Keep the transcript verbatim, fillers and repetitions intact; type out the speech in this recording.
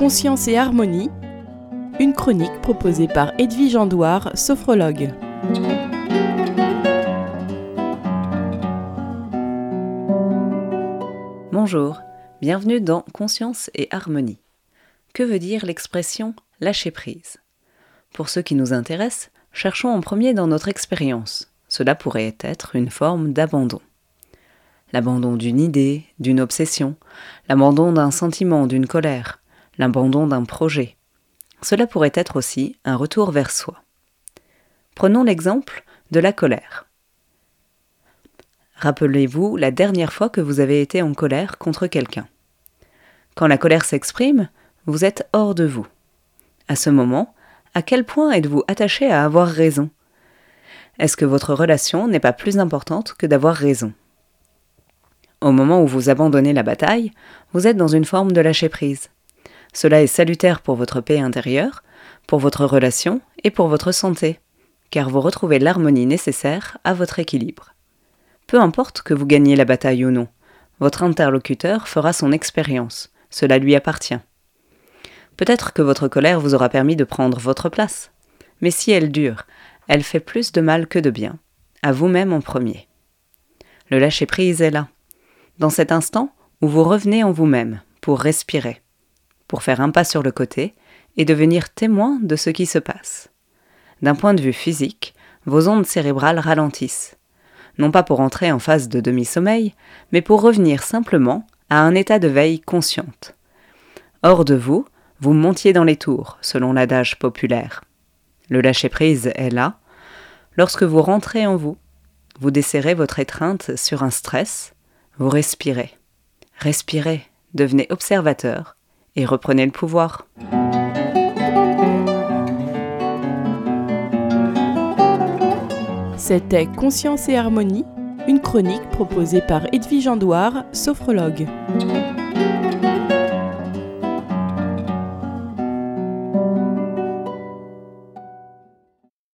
Conscience et harmonie, une chronique proposée par Edwige Andouard, sophrologue. Bonjour, bienvenue dans Conscience et harmonie. Que veut dire l'expression « lâcher prise » ? Pour ceux qui nous intéressent, cherchons en premier dans notre expérience. Cela pourrait être une forme d'abandon. L'abandon d'une idée, d'une obsession, l'abandon d'un sentiment, d'une colère, l'abandon d'un projet. Cela pourrait être aussi un retour vers soi. Prenons l'exemple de la colère. Rappelez-vous la dernière fois que vous avez été en colère contre quelqu'un. Quand la colère s'exprime, vous êtes hors de vous. À ce moment, à quel point êtes-vous attaché à avoir raison ? Est-ce que votre relation n'est pas plus importante que d'avoir raison ? Au moment où vous abandonnez la bataille, vous êtes dans une forme de lâcher-prise. Cela est salutaire pour votre paix intérieure, pour votre relation et pour votre santé, car vous retrouvez l'harmonie nécessaire à votre équilibre. Peu importe que vous gagniez la bataille ou non, votre interlocuteur fera son expérience, cela lui appartient. Peut-être que votre colère vous aura permis de prendre votre place, mais si elle dure, elle fait plus de mal que de bien, à vous-même en premier. Le lâcher-prise est là, dans cet instant où vous revenez en vous-même pour respirer, pour faire un pas sur le côté et devenir témoin de ce qui se passe. D'un point de vue physique, vos ondes cérébrales ralentissent, non pas pour entrer en phase de demi-sommeil, mais pour revenir simplement à un état de veille consciente. Hors de vous, vous montiez dans les tours, selon l'adage populaire. Le lâcher-prise est là. Lorsque vous rentrez en vous, vous desserrez votre étreinte sur un stress, vous respirez. Respirez, devenez observateur et reprenez le pouvoir. C'était Conscience et harmonie, une chronique proposée par Edwige Andouard, sophrologue.